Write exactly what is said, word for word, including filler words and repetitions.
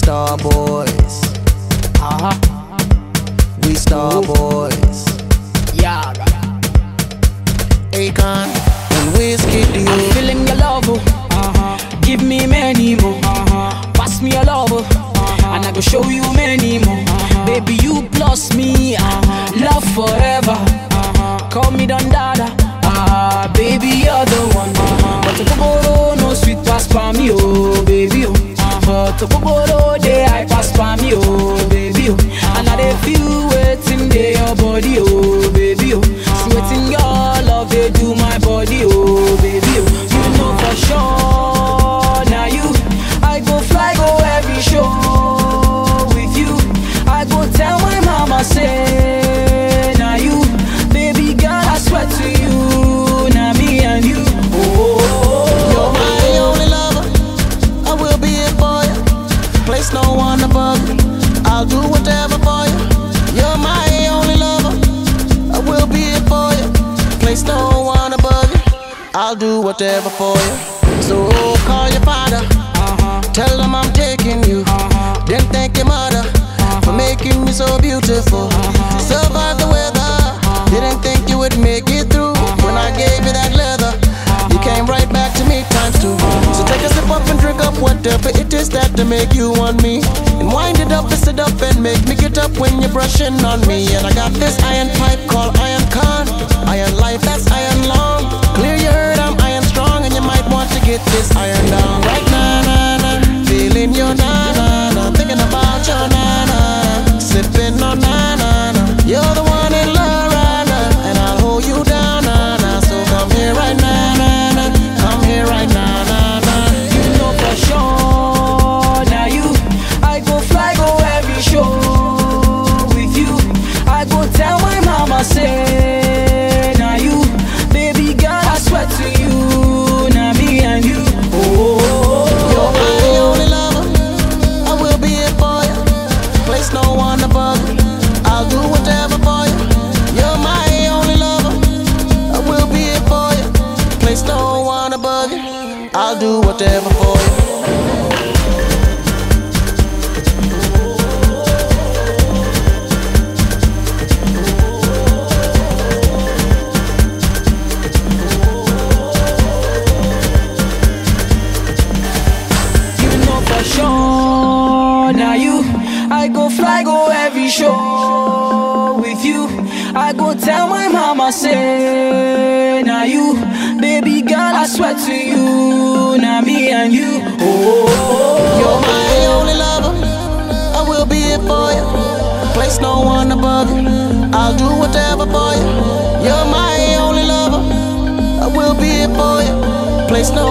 star boys. Uh-huh. We star boys. Yeah. Akon and Whiskey D. I'm feeling your love, oh. Uh-huh. Give me many more. Uh-huh. Pass me your love, oh. Uh-huh. And I go show you many more. Uh-huh. Baby, you plus me, uh-huh. Love forever. Uh-huh. Call me Don Dada. Uh, baby, you're the one. Uh-huh. But the Koboro no sweet pass for me, oh baby, oh. But the Koboro day I pass for me, oh baby, oh. And I dey feel waiting there your body, oh baby, oh. Sweating your love, they do my body, oh baby, oh. You know for sure, now you, I go fly, go every show with you. I go tell my mama, say, now you, baby girl, I swear to you, now me and you, oh, oh, oh. You're my only lover, I will be it for you. Place no one above you, I'll do whatever for you. You're my only lover, I will be it for you. Place no one above you, I'll do whatever for you. So call your father, Uh-huh. tell them I'm taking you. Uh-huh. Then thank your mother for making me so beautiful. Survive the weather, didn't think you would make it through. When I gave you that leather, you came right back to me times two. So take a sip up and drink up whatever it is that to make you want me. And wind it up, twist it up and make me get up when you're brushing on me. And I got this iron pipe called Iron Con. Iron life, that's iron long. Clear your heard, I'm iron strong. And you might want to get this iron down right now, nah, nah. Feeling your na na na, thinking about your na na, sipping on na na na. You're the one in love right now, and I'll hold you down na na. So come here right now, na na. Come here right now, na na. You know for sure, now you, I go fly, go every show with you. I go tell my mama, say, now you, baby girl, I swear to you, now me and you, oh, oh, oh, oh. You're my only lover, I will be it for you. Place no one above you, I'll do whatever for you. You're my only lover, I will be it for you. Place no one above you, I'll do whatever for you. You know for sure, now you, I go fly, go every show with you. I go tell my mama, say, now you, baby girl, I swear to you, now me and you, oh, oh, oh. You're my only lover, I will be it for you. Place no one above you, I'll do whatever for you. You're my only lover, I will be it for you. Place no